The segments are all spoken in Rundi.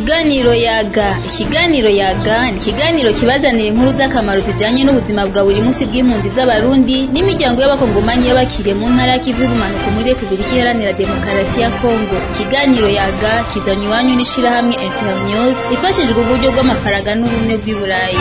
Ikiganiro Yaga. Ikiganiro Yaga ni ikiganiro kibazanira inkuru z'akamaro zijanye n'ubuzima bwa buri munsi bw'impunzi z'Abarundi n'imiryango y'abakongomanyi y'abakiriye mu ntara y'ikivu y'ubumanuko muri Republika Iharanira Demokarasi ya Kongo. Ikiganiro Yaga kizanywe iwanyu n'ishirahamwe Internews rifashijwe uburyo bw'amafaranga n'ubumwe bw'i Burayi.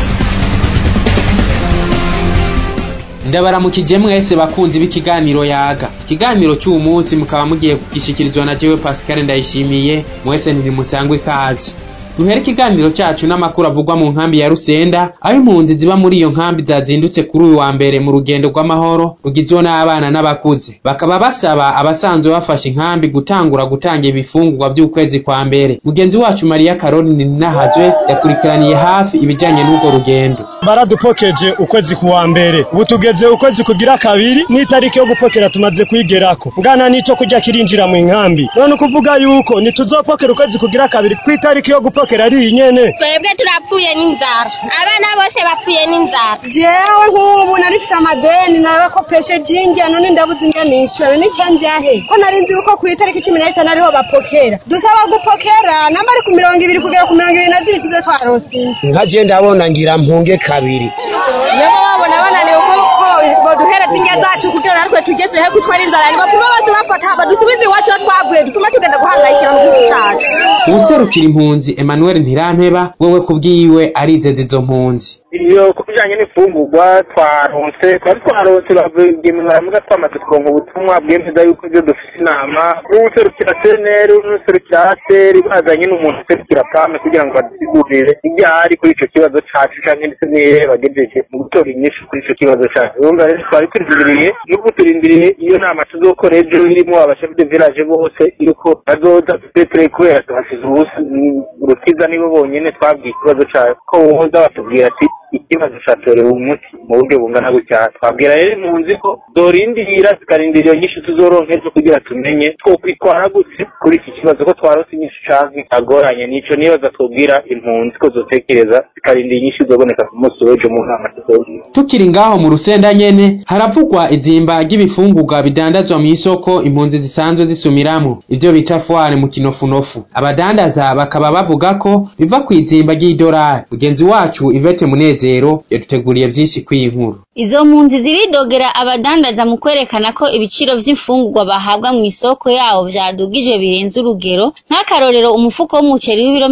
Ndabaramukije mwese bakunzi b'ikiganiro Yaga. Ikiganiro cy'uyu munsi mukaba mugiye kugishikirizwa na jewe Pascal Ndayishimiye, mwese ntimusangwe ikaze. Duhere ikiganiro cyacu n'amakuru avugwa mu nkambi ya Rusenda, aho impunzi ziba muri iyo nkambi zazindutse kuri uyu wa mbere mu rugendo rw'amahoro rugizwe n'abana n'abakuze. Bakaba basaba abasanzwe bafashe inkambi gutanga ibifungurwa by'ukwezi kwa mbere. Mugenzi wacu Maria Caroline Nahajwe yakurikiraniye hafi ibijanye n'ugo rugendo. Baradupokeje ukwezi kuwa mbere, ubu tugeze ukwezi kugira kabiri, n'itariki yo gupokera tumaze kwigerako. Ngana nico kujya kirinjira mu nkambi. None kuvuga yuko nituzopokera ukwezi kugira kabiri kwitariki yo gupokera ari nyene. Twebwe turapfuye n'inzara, abana bose bapfuye n'inzara. Jewe nk'ubu narifise amadeni narakopeshe jinja, none ndabuze inganisho n'icyanjahe ko narinzi uko ku itariki 15 ariho bapokera. Dusaba gupokera nambari ku 20 kugera ku 22 tuzo twarosi. Nkaje ndabona ngira mpunge kabiri. Nabo babona bananiwe ko duhera zinga zacu kugira natwe tugeze he gutwara inzara ni bapima bose bafata badusubize iwacu twavuye dutuma tugenda guhangayikira mu gihugu cyacu. Userukira impunzi Emmanuel Ntirampeba wewe kubwiwe arizeze izo mpunzi. Iyo kubijanye n'ifungurwa twaronse bavugemera mu gatamaze tkongo ubutumwa bwemeza yuko byo dufise inama n'userukira CNR n'userukira ASR bazanye n'umuntu userukira PAME kugira ngo basigurire ibyari kuri ico kibazo cacu canke n'isene bagejeje mu gutora inyishu kuri ico kibazo cacu. Urumva rero twari kwirindiriye n'ubwo turindiriye iyo nama tuzokora ejo irimo abashef de village bose yuko bazoza petre kubera tubasize urukiza nibo bonyene twabwiye ikibazo cacu ko woza batubwira ati ikibazo catorewe umuti mu buryo bungana gutya. Twabwira rero impunzi ko dorindira zikarindira iyo nyinshi tuzoronke zo kugira tumenye twokwitwara gute kuri iki kibazo ko twarose inyinshi canke agoranye. Nico nibaza twobwira impunzi ko zotekereza zikarindira inyinshi zoboneka ku munsi w'ejo mu nama tuzogira. Tukiri ngaho mu Rusenda nyene haravugwa izimba ry'ibifungurwa bidandazwa mu isoko impunzi zisanzwe zisumiramo, ivyo bita foire mu kinofunofu. Abadandaza bakaba bavuga ko biva kw'izimba ry'idolari. Mugenzi wacu Ivete Munezero yaduteguriye byinshi kw'iyi nkuru. Izo mpunzi ziridogera abadandaza mu kwerekana ko ibiciro vy'imfungurwa bahabwa mu isoko yawo vyadugije birenze urugero. Nk'akarorero umufuko w'umuceri w'ibiro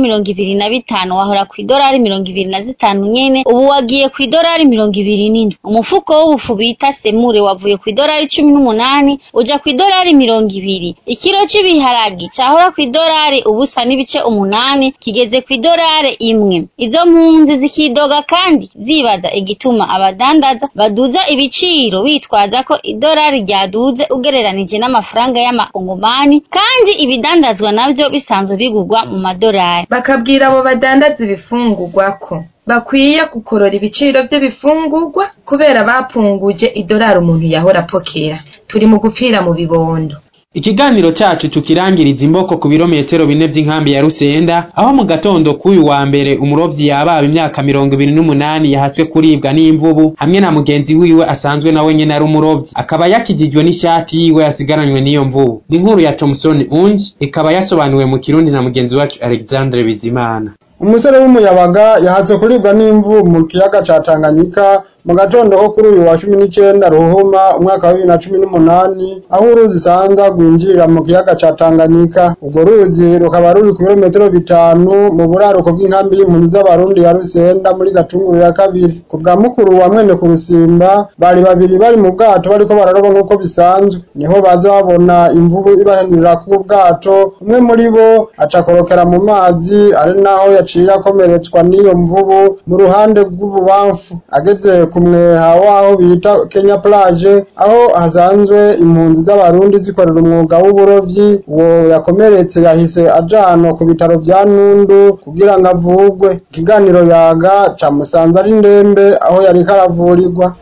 25 wahora ku idolari 25 nyene, ubu wagiye ku idolari 27. Umufuko w'ubufu bita semure wavuye ku idolari 18 uja ku idolari 20. Ikiro c'ibiharagi cyahora ku idolari ubusa n'ibice 8 kigeze ku idolari 1. Izo mpunzi zikidoga kandi zibaza igituma abadandaza baduza ibiciro bitwaza ko idolari ryaduze ugereranije n'amafaranga y'amakongomani kandi ibidandazwa navyo bisanzwe bigurwa mu madolari. Bakabwira abo badandaza ibifungurwa ko bakwiye gukorora ibiciro by'ibifungurwa kubera bapunguje idolari umuntu yahora apokera. Turi mu gupfira mu bibondo. Ikiganiro cyacu tukirangiriza imboko ku birometero 4 by'inkambi ya Rusenda, aho mu gatondo k'uyu wa mbere umurovyi yababa imyaka 28 yahatswe kuribwa n'imvubu hamwe na mugenzi wiwe asanzwe nawe nyene ari umurovyi, akaba yakijijwe n'ishati yiwe yasigaranywe n'iyo mvubu. N'inkuru ya Thomson Unji ikaba yasobanuwe mu Kirundi na mugenzi wacu Alexandre Bizimana. Umusore w'umuyabaga yahatse kuribwa n'imvubu mu kiyaga ca Tanganyika mu gatondo ko kuri uyu wa 19 Ruhuma umwaka wa 2018, aho uruzi Sanza gwinjirira mu kiyaga ca Tanganyika. Ubwo ruzi rukaba ruri ku birometero 5 mu buraruko bw'inkambi y'impunzi z'Abarundi ya Rusenda muri Gatunguru ya kabiri. Ku bwa mukuru wa mwene ku Rusimba bari babiri bari mu bwato bariko bararoba nk'uko bisanzwe, niho baza babona imvubu ibahindurira ku bwato. Umwe muri bo acakorokera mu mazi ari naho yaciye akomeretswa n'iyo mvubu mu ruhande rw'ububamfu. Ageze kumweha waho bita Kenya Plage, aho hasanzwe impunzi z'Abarundi zikorera umwuga w'uburovyi, uwo yakomeretse yahise ajano ku bitaro vya Nundu kugira ngo avugwe. Ikiganiro Yaga camusanze ari ndembe aho yari karavurirwa.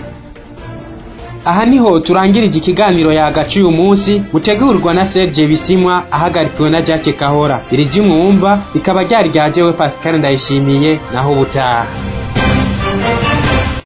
Aha niho turangirije ikiganiro Yaga cy'uyu munsi, mutegurwa na Serge Bisimwa ahagarikiwe na Jacques Kahora. Iri jimwumva ikaba ryari ryajewe Pascal Ndayishimiye, naho ubutaha.